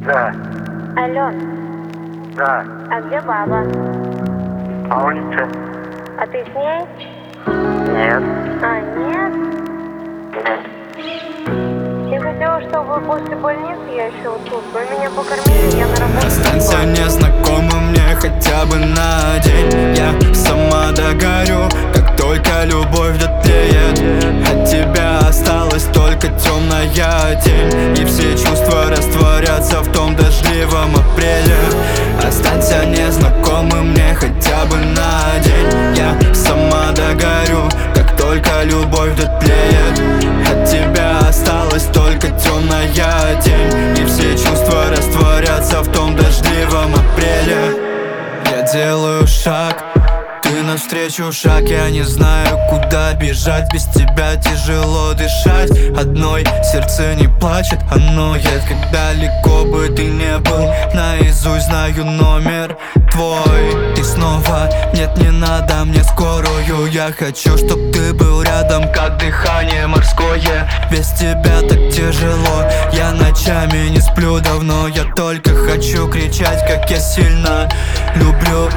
Да. Алло, Да. а где баба? На улице? А ты с ней? Нет. А, нет? Нет. Я хотела, чтобы после больницы я еще тут. Вы меня покормили, я на работу. Останься незнакомым мне хотя бы на день. Я сама догорю, как только любовь дотлеет. От тебя осталась только темная тень, и все чувства растворятся в том дождливом апреле. Останься незнакомым мне хотя бы на день. Я сама догорю, как только любовь дотлеет. От тебя осталась только темная тень, и все чувства растворятся в том дождливом апреле. Я делаю шаг, ты навстречу шаг. Я не знаю, куда бежать. Без тебя тяжело дышать. Одной сердце не плачет, оно едет, как далеко бы ты не был. Наизусть знаю номер твой. Ты снова, нет, не надо мне скорую. Я хочу, чтоб ты был рядом, как дыхание морское. Без тебя так тяжело, я ночами не сплю давно. Я только хочу кричать, как я сильно люблю.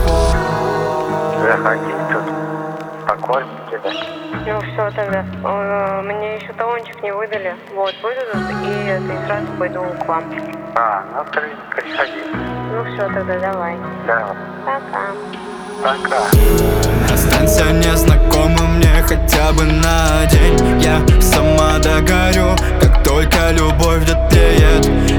Заходи тут. Покормим тебя. Ну все тогда. Мне еще талончик не выдали. Вот, выдадут, и ты сразу пойду к вам. Ну приходи. Ну все тогда, давай. Да. Пока. Пока. Останься незнакомым мне хотя бы на день. Я сама догорю, как только любовь дотлеет.